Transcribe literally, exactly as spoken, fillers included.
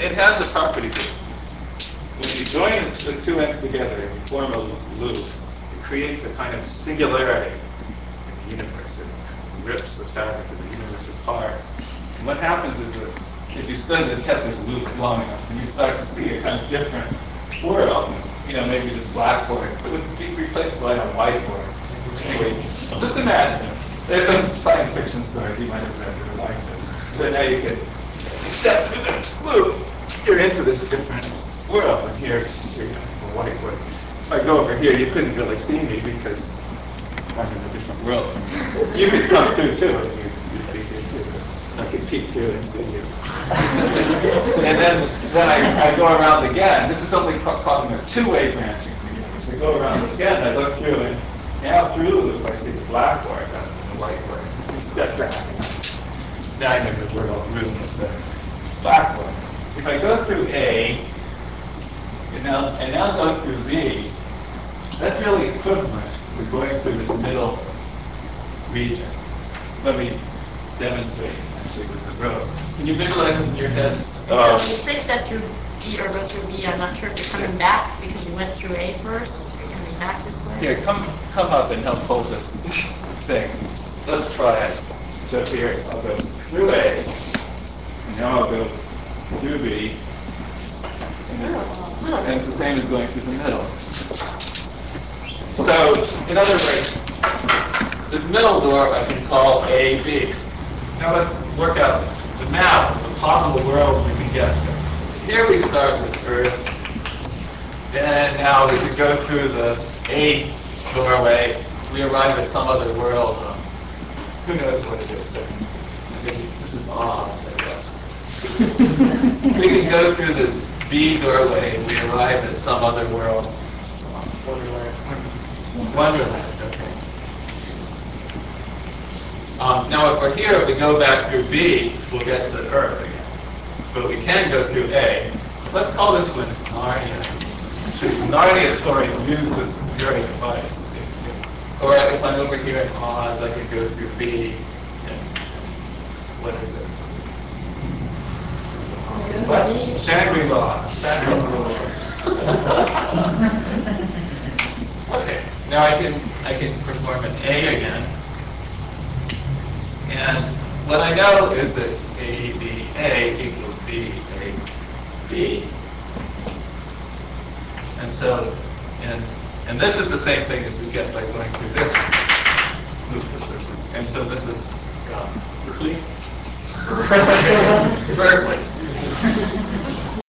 it has a property that when you join the two ends together and you form a loop, it creates a kind of singularity in the universe. It kind of rips the fabric of the universe apart. And what happens is that if you stood and kept this loop long enough, then you start to see a kind of different world. You know, maybe this blackboard would be replaced by a whiteboard. Anyway, just imagine it. There's some science fiction stories you might have read that are like this. So now you can step through the loop. You're into this different world, and here, here you have a whiteboard. If I go over here, you couldn't really see me because I'm in a different world from you. You could come through too, and you'd, you'd be here too. I could peek through and see you. And then, then I, I go around again. This is only ca- causing a two-way branching in the universe. I go around again, I look through, and now through the loop I see the blackboard rather than the whiteboard. And step back. Now I'm in the world room with the blackboard. If I go through A, and now, and now go through B, that's really equivalent to going through this middle region. Let me demonstrate actually with the road. Can you visualize this in your head? And so Uh, when you say step through B or go through B, I'm not sure if you're coming back because you went through A first. You're coming back this way. Here, come come up and help hold this thing. Let's try it. So here, I'll go through A, and now I'll go through B. Oh. And it's the same as going through the middle. So, in other words, this middle door I can call A B. Now let's work out the map of the possible worlds we can get to. Here we start with Earth, and now we could go through the A doorway. We arrive at some other world. Um, who knows what it is? I mean, this is Oz, I guess. We can go through the B doorway and we arrive at some other world. Wonderland. Wonderland, okay. Um, now if we're here, if we go back through B, we'll get to Earth again. But we can go through A. Let's call this one Narnia. The Narnia stories use this very device. Or if I'm over here in Oz, I can go through B. And what is it? What? Shangri-La. Shangri-La. Okay, now I can I can perform an A again. And what I know is that A B A equals B A B. And so, and and this is the same thing as we get by going through this loop of this. And so this is um, Berkeley? Berkeley.